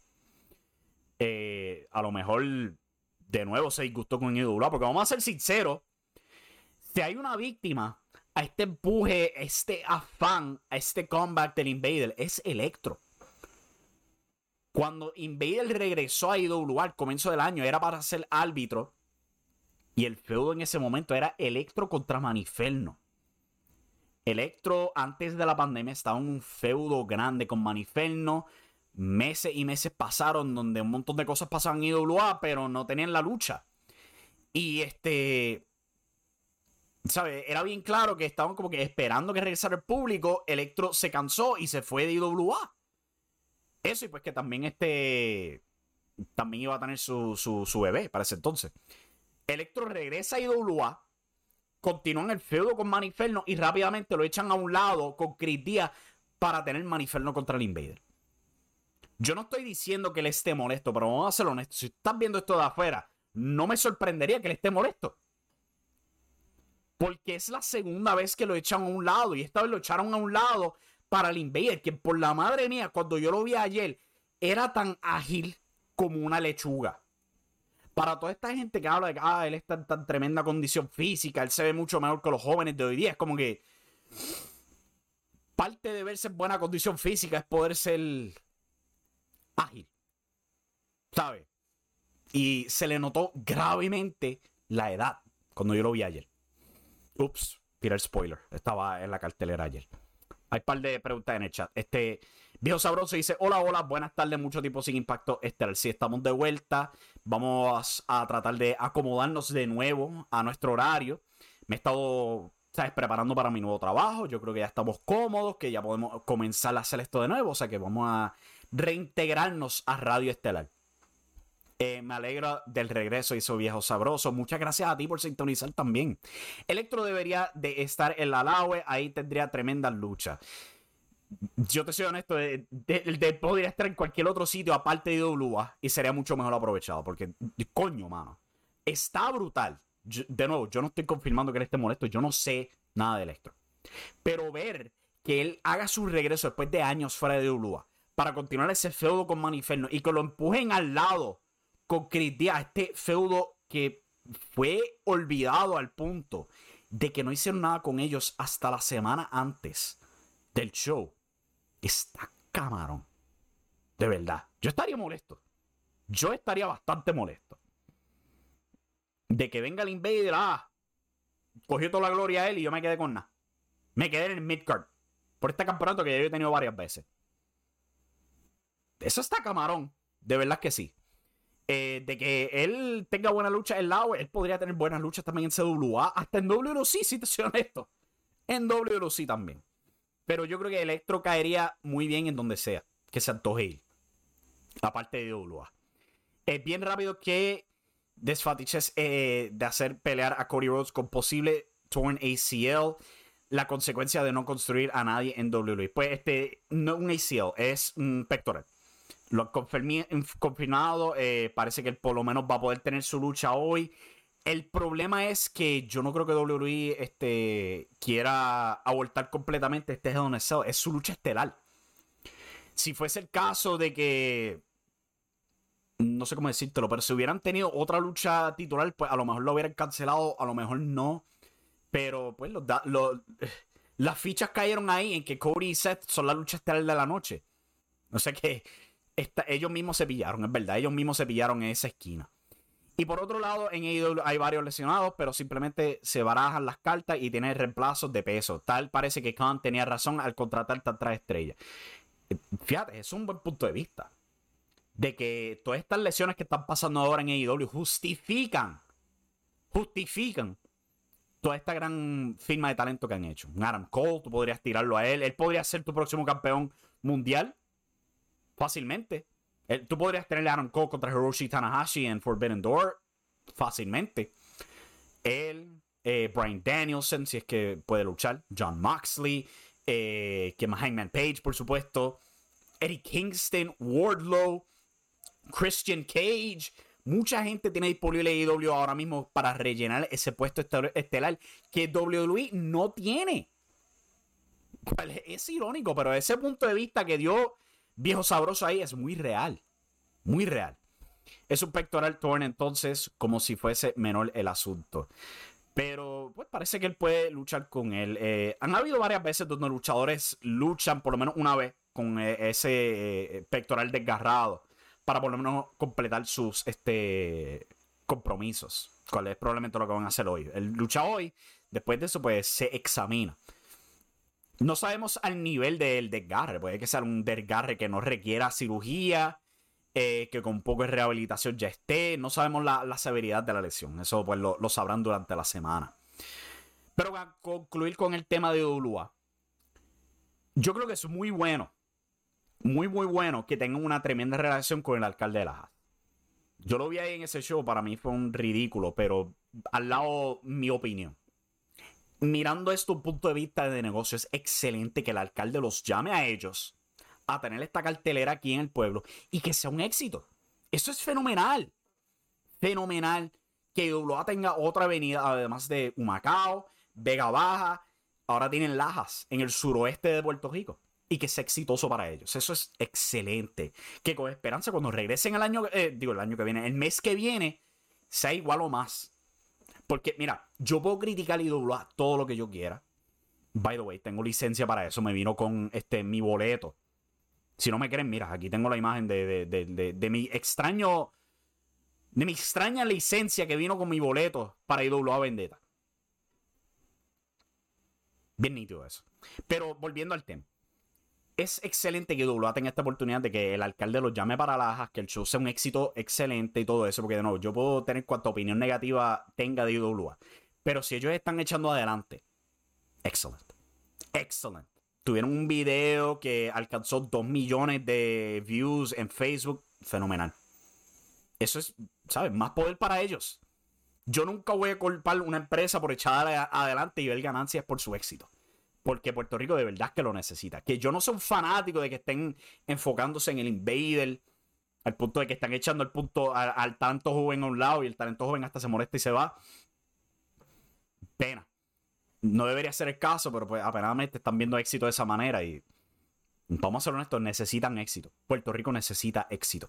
C: A lo mejor de nuevo se disgustó con IWA, porque vamos a ser sinceros, si hay una víctima a este empuje, a este afán, a este comeback del Invader, es Electro. Cuando Invader regresó a IWA al comienzo del año, era para ser árbitro. Y el feudo en ese momento era Electro contra Maniferno. Electro, antes de la pandemia, estaba en un feudo grande con Maniferno. Meses y meses pasaron donde un montón de cosas pasaban en IWA, pero no tenían la lucha. Y ¿sabes? Era bien claro que estaban como que esperando que regresara el público. Electro se cansó y se fue de IWA. Eso, y pues que también también iba a tener su bebé para ese entonces. Electro regresa a IWA, continúa en el feudo con Maniferno y rápidamente lo echan a un lado con Chris Díaz para tener Maniferno contra el Invader. Yo no estoy diciendo que él esté molesto, pero vamos a ser honestos. Si estás viendo esto de afuera, no me sorprendería que él esté molesto. Porque es la segunda vez que lo echan a un lado y esta vez lo echaron a un lado para el Invader, que por la madre mía, cuando yo lo vi ayer, era tan ágil como una lechuga. Para toda esta gente que habla de que él está en tan tremenda condición física, él se ve mucho mejor que los jóvenes de hoy día, es como que parte de verse en buena condición física es poder ser ágil, ¿sabes? Y se le notó gravemente la edad cuando yo lo vi ayer. Ups, tira el spoiler, estaba en la cartelera ayer. Hay un par de preguntas en el chat. Viejo Sabroso dice, hola, buenas tardes, mucho tiempo sin Impacto Estelar. Sí, estamos de vuelta. Vamos a tratar de acomodarnos de nuevo a nuestro horario. Me he estado, ¿sabes?, preparando para mi nuevo trabajo. Yo creo que ya estamos cómodos, que ya podemos comenzar a hacer esto de nuevo. O sea que vamos a reintegrarnos a Radio Estelar. Me alegro del regreso, hizo Viejo Sabroso. Muchas gracias a ti por sintonizar también. Electro debería de estar en la Laue. Ahí tendría tremenda lucha. yo te soy honesto, él podría estar en cualquier otro sitio aparte de IWA y sería mucho mejor aprovechado. Porque, coño, mano, está brutal. De nuevo, yo no estoy confirmando que él esté molesto, yo no sé nada de Electro. Pero ver que él haga su regreso después de años fuera de IWA para continuar ese feudo con Manny Inferno y que lo empujen al lado con Chris Díaz, este feudo que fue olvidado al punto de que no hicieron nada con ellos hasta la semana antes del show. Está camarón. De verdad. Yo estaría molesto. Yo estaría bastante molesto. De que venga el Invader, cogió toda la gloria a él y yo me quedé con nada. Me quedé en el midcard. Por este campeonato que yo he tenido varias veces. Eso está camarón. De verdad que sí. De que él tenga buena lucha en lado, él podría tener buenas luchas también en CWA, hasta en WLC, si te soy honesto. En WLC también. Pero yo creo que Electro caería muy bien en donde sea que se antoje ir. Aparte de WA. Es bien rápido que desfatiches de hacer pelear a Cody Rhodes con posible torn ACL. La consecuencia de no construir a nadie en WWE. Pues no un ACL, es un pectoral. Lo han confirmado. Parece que él por lo menos va a poder tener su lucha hoy. El problema es que yo no creo que WWE quiera abortar completamente este Hell in a Cell. Es su lucha estelar. Si fuese el caso de que, no sé cómo decírtelo, pero si hubieran tenido otra lucha titular, pues a lo mejor lo hubieran cancelado, a lo mejor no. Pero pues las fichas cayeron ahí en que Cody y Seth son la lucha estelar de la noche. O sea que ellos mismos se pillaron, es verdad. Ellos mismos se pillaron en esa esquina. Y por otro lado, en AEW hay varios lesionados, pero simplemente se barajan las cartas y tienen reemplazos de peso. Tal parece que Khan tenía razón al contratar tantas estrellas. Fíjate, es un buen punto de vista. De que todas estas lesiones que están pasando ahora en AEW justifican toda esta gran firma de talento que han hecho. Adam Cole, tú podrías tirarlo a él. Él podría ser tu próximo campeón mundial. Fácilmente. Tú podrías tener a Adam Cole contra Hiroshi Tanahashi en Forbidden Door. Fácilmente. Él, Bryan Danielson, si es que puede luchar. Jon Moxley. Que más Hangman Page, por supuesto. Eddie Kingston. Wardlow. Christian Cage. Mucha gente tiene disponible AEW ahora mismo para rellenar ese puesto estelar que WWE no tiene. Es irónico, pero ese punto de vista que dio Viejo Sabroso ahí es muy real. Muy real. Es un pectoral torn entonces, como si fuese menor el asunto. Pero pues parece que él puede luchar con él. Han habido varias veces donde luchadores luchan por lo menos una vez con ese pectoral desgarrado para por lo menos completar sus compromisos. Cuál es probablemente lo que van a hacer hoy. Él lucha hoy, después de eso pues se examina. No sabemos al nivel del desgarre. Puede que sea un desgarre que no requiera cirugía, que con un poco de rehabilitación ya esté. No sabemos la severidad de la lesión. Eso pues lo sabrán durante la semana. Pero para concluir con el tema de WA, yo creo que es muy bueno. Muy, muy bueno que tengan una tremenda relación con el alcalde de Lajas. Yo lo vi ahí en ese show. Para mí fue un ridículo. Pero al lado, mi opinión. Mirando esto, un punto de vista de negocio, es excelente que el alcalde los llame a ellos a tener esta cartelera aquí en el pueblo y que sea un éxito. Eso es fenomenal. Fenomenal que WA tenga otra avenida, además de Humacao, Vega Baja, ahora tienen Lajas en el suroeste de Puerto Rico y que sea exitoso para ellos. Eso es excelente. Que con esperanza cuando regresen el año que viene, el mes que viene, sea igual o más. Porque, mira, yo puedo criticar IWA todo lo que yo quiera. By the way, tengo licencia para eso. Me vino con mi boleto. Si no me creen, mira, aquí tengo la imagen de mi extraña licencia que vino con mi boleto para IWA Vendetta. Bien nítido eso. Pero volviendo al tema. Es excelente que IWA tenga esta oportunidad de que el alcalde los llame para Lajas, que el show sea un éxito excelente y todo eso, porque de nuevo, yo puedo tener cuanta opinión negativa tenga de IWA, pero si ellos están echando adelante, excelente. Tuvieron un video que alcanzó 2 millones de views en Facebook, fenomenal. Eso es, ¿sabes? Más poder para ellos. Yo nunca voy a culpar a una empresa por echar adelante y ver ganancias por su éxito. Porque Puerto Rico de verdad que lo necesita. Que yo no soy un fanático de que estén enfocándose en el invader, al punto de que están echando el punto al talento joven a un lado y el talento joven hasta se molesta y se va. Pena. No debería ser el caso, pero pues apenadamente están viendo éxito de esa manera y vamos a ser honestos, necesitan éxito. Puerto Rico necesita éxito.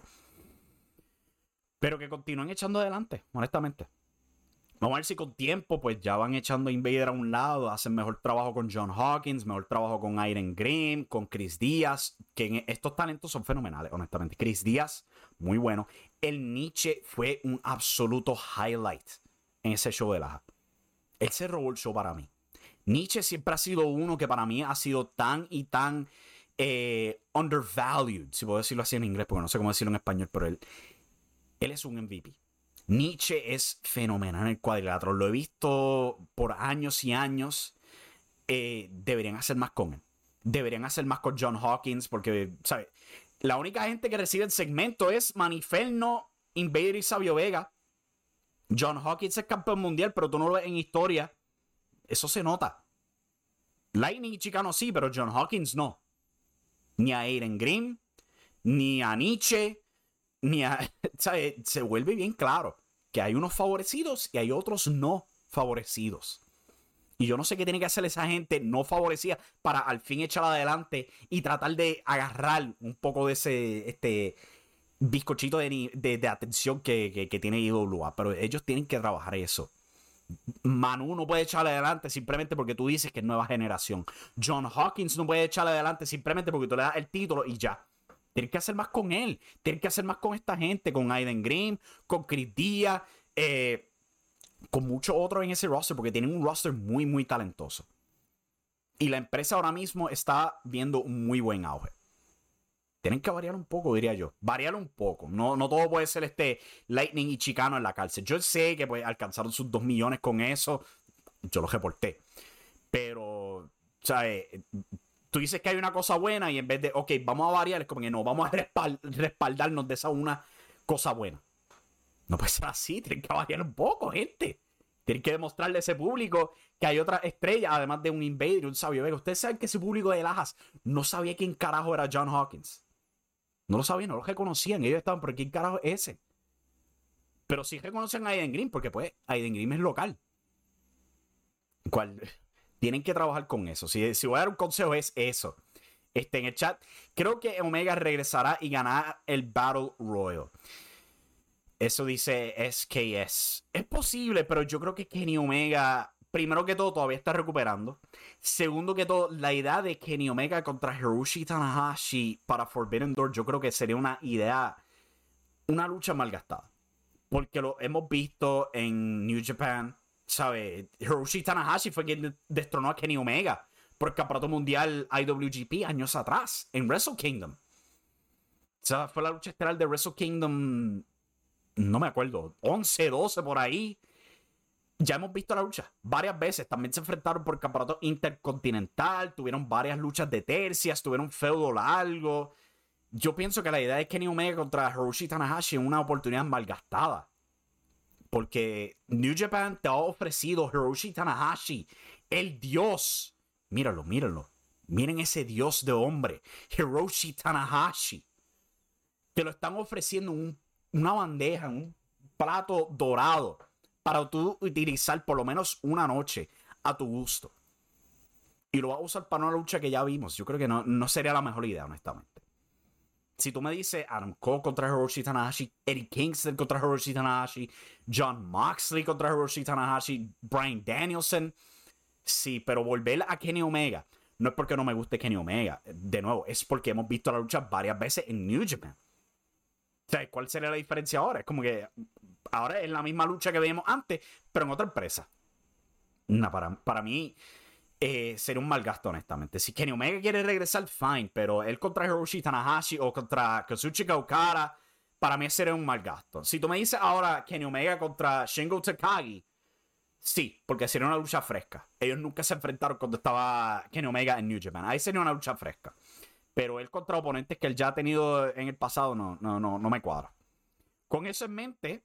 C: Pero que continúen echando adelante, honestamente. Vamos a ver si con tiempo pues ya van echando Invader a un lado, hacen mejor trabajo con John Hawkins, mejor trabajo con Aiden Grimm, con Chris Díaz, que estos talentos son fenomenales, honestamente. Chris Díaz, muy bueno. El Nietzsche fue un absoluto highlight en ese show de Laja. Él se robó el show para mí. Nietzsche siempre ha sido uno que para mí ha sido tan y tan undervalued, si puedo decirlo así en inglés, porque no sé cómo decirlo en español, pero él es un MVP. Nietzsche es fenomenal en el cuadrilátero. Lo he visto por años y años. Deberían hacer más con él. Deberían hacer más con John Hawkins. Porque, ¿sabes? La única gente que recibe el segmento es Maniferno, Invader y Sabio Vega. John Hawkins es campeón mundial, pero tú no lo ves en historia. Eso se nota. Lightning y Chicano sí, pero John Hawkins no. Ni a Aiden Grimm, ni a Nietzsche. ¿Sabe? Se vuelve bien claro que hay unos favorecidos y hay otros no favorecidos. Y yo no sé qué tiene que hacer esa gente no favorecida para al fin echarla adelante y tratar de agarrar un poco de ese bizcochito de atención que tiene IWA. Pero ellos tienen que trabajar eso. Manu no puede echarle adelante simplemente porque tú dices que es nueva generación. John Hawkins no puede echarle adelante simplemente porque tú le das el título y ya. Tienen que hacer más con él. Tienen que hacer más con esta gente. Con Aiden Grimm, con Chris Díaz, con muchos otros en ese roster, porque tienen un roster muy, muy talentoso. Y la empresa ahora mismo está viendo un muy buen auge. Tienen que variar un poco, diría yo. Variar un poco. No todo puede ser Lightning y Chicano en la cárcel. Yo sé que pues, alcanzaron sus 2 millones con eso. Yo los reporté. Pero, ¿sabes? Tú dices que hay una cosa buena y en vez de, ok, vamos a variar, es como que no, vamos a respaldarnos de esa una cosa buena. No puede ser así, tienen que variar un poco, gente. Tienen que demostrarle a ese público que hay otra estrella, además de un Invader y un Sabio Vega. Ustedes saben que ese público de Lajas no sabía quién carajo era John Hawkins. No lo sabían, no lo reconocían. Ellos estaban, ¿pero quién carajo es ese? Pero sí reconocen a Aiden Grimm, porque pues Aiden Grimm es local. ¿Cuál? Tienen que trabajar con eso. Si voy a dar un consejo es eso. En el chat, creo que Omega regresará y ganará el Battle Royal. Eso dice SKS. Es posible, pero yo creo que Kenny Omega, primero que todo, todavía está recuperando. Segundo que todo, la idea de Kenny Omega contra Hiroshi Tanahashi para Forbidden Door, yo creo que sería una idea, una lucha malgastada. Porque lo hemos visto en New Japan. ¿Sabe? Hiroshi Tanahashi fue quien destronó a Kenny Omega por el campeonato mundial IWGP años atrás en Wrestle Kingdom. O sea, fue la lucha estelar de Wrestle Kingdom, no me acuerdo, 11, 12 por ahí. Ya hemos visto la lucha varias veces. También se enfrentaron por el campeonato intercontinental, tuvieron varias luchas de tercias, tuvieron un feudo largo. Yo pienso que la idea de Kenny Omega contra Hiroshi Tanahashi es una oportunidad malgastada. Porque New Japan te ha ofrecido Hiroshi Tanahashi, el dios. Míralo. Miren ese dios de hombre, Hiroshi Tanahashi. Te lo están ofreciendo una bandeja, un plato dorado para tú utilizar por lo menos una noche a tu gusto. Y lo vas a usar para una lucha que ya vimos. Yo creo que no sería la mejor idea, honestamente. Si tú me dices Adam Cole contra Hiroshi Tanahashi, Eddie Kingston contra Hiroshi Tanahashi, Jon Moxley contra Hiroshi Tanahashi, Bryan Danielson, sí, pero volver a Kenny Omega no es porque no me guste Kenny Omega. De nuevo, es porque hemos visto la lucha varias veces en New Japan. O sea, ¿cuál sería la diferencia ahora? Es como que ahora es la misma lucha que veíamos antes, pero en otra empresa. No, para mí sería un mal gasto, honestamente. Si Kenny Omega quiere regresar, fine, pero él contra Hiroshi Tanahashi o contra Kazuchika Okada, para mí sería un mal gasto. Si tú me dices ahora Kenny Omega contra Shingo Takagi, sí, porque sería una lucha fresca. Ellos nunca se enfrentaron cuando estaba Kenny Omega en New Japan. Ahí sería una lucha fresca. Pero él contra oponentes que él ya ha tenido en el pasado no me cuadra. Con eso en mente,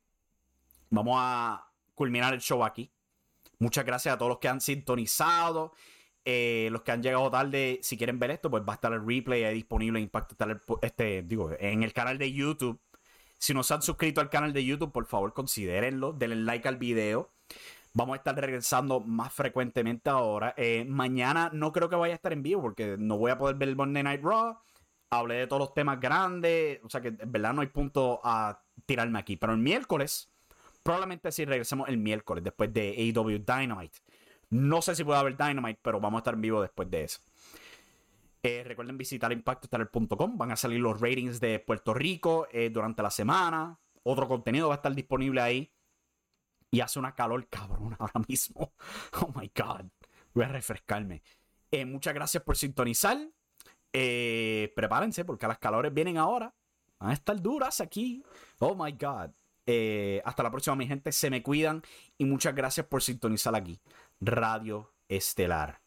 C: vamos a culminar el show aquí. Muchas gracias a todos los que han sintonizado. Los que han llegado tarde, si quieren ver esto, pues va a estar el replay ahí disponible en Impacto en el canal de YouTube. Si no se han suscrito al canal de YouTube, por favor considérenlo, denle like al video. Vamos a estar regresando más frecuentemente ahora. Mañana no creo que vaya a estar en vivo porque no voy a poder ver el Monday Night Raw. Hablé de todos los temas grandes, o sea que en verdad no hay punto a tirarme aquí. Pero el miércoles, probablemente sí regresemos el miércoles después de AEW Dynamite. No sé si puede haber Dynamite, pero vamos a estar en vivo después de eso. Recuerden visitar impactostar.com. Van a salir los ratings de Puerto Rico durante la semana. Otro contenido va a estar disponible ahí. Y hace una calor cabrón ahora mismo. Oh my God. Voy a refrescarme. Muchas gracias por sintonizar. Prepárense porque las calores vienen ahora. Van a estar duras aquí. Oh my God. Hasta la próxima, mi gente. Se me cuidan. Y muchas gracias por sintonizar aquí. Radio Estelar.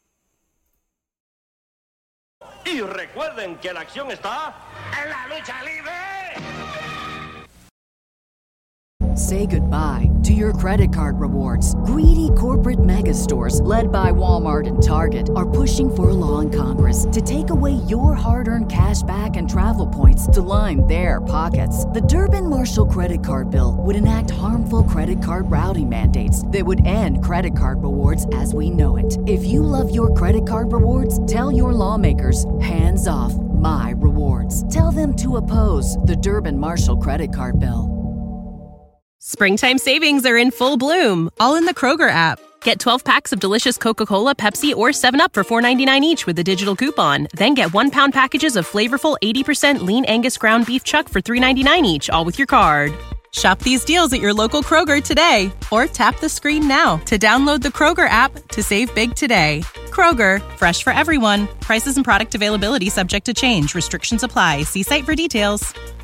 E: Y recuerden que la acción está en la lucha libre.
A: Say goodbye to your credit card rewards. Greedy corporate mega stores, led by Walmart and Target, are pushing for a law in Congress to take away your hard-earned cash back and travel points to line their pockets. The Durbin-Marshall credit card bill would enact harmful credit card routing mandates that would end credit card rewards as we know it. If you love your credit card rewards, tell your lawmakers, hands off my rewards. Tell them to oppose the Durbin-Marshall credit card bill.
B: Springtime savings are in full bloom, all in the Kroger app. Get 12 packs of delicious Coca-Cola, Pepsi, or 7-Up for $4.99 each with a digital coupon. Then get 1-pound packages of flavorful 80% lean Angus ground beef chuck for $3.99 each, all with your card. Shop these deals at your local Kroger today, or tap the screen now to download the Kroger app to save big today. Kroger, fresh for everyone. Prices and product availability subject to change. Restrictions apply. See site for details.